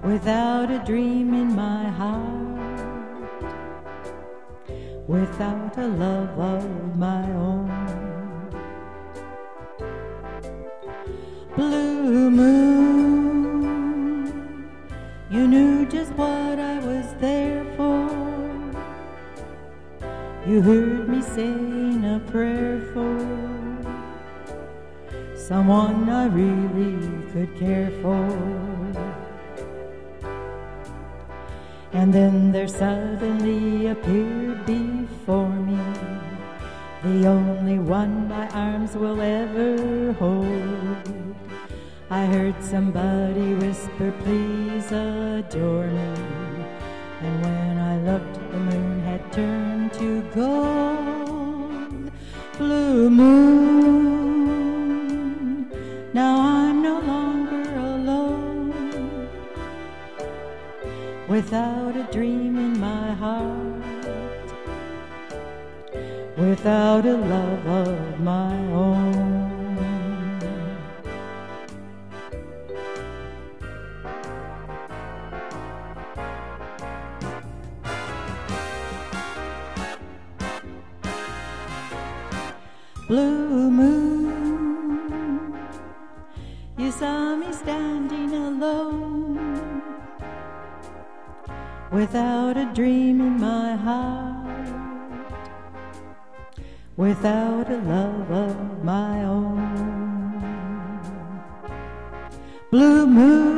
without a dream in my heart, without a love of my own. Blue moon, you knew just what I was there for. You heard me saying a prayer for someone I really could care for. And then there suddenly appeared before me the only one my arms will ever hold. I heard somebody whisper, please adore me. And when I looked, the moon had turned to gold. Blue moon, now I'm no longer alone, without a dream in my heart, without a love of my own. Blue moon, you saw me standing alone, without a dream in my heart, without a love of my own. Blue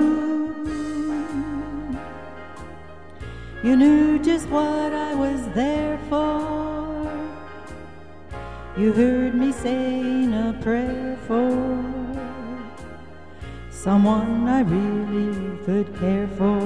moon, you knew just what I was there for. You heard me saying a prayer for someone I really could care for.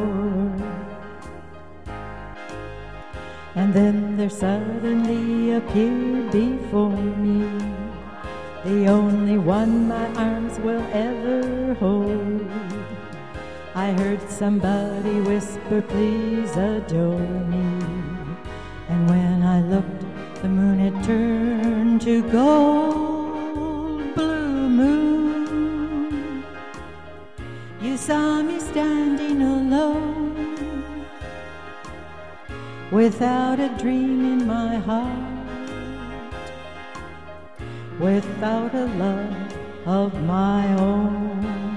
And then there suddenly appeared before me the only one my arms will ever hold. I heard somebody whisper, please adore me. And when I looked, the moon had turned to gold. Blue moon, you saw me standing alone, without a dream in my heart, without a love of my own.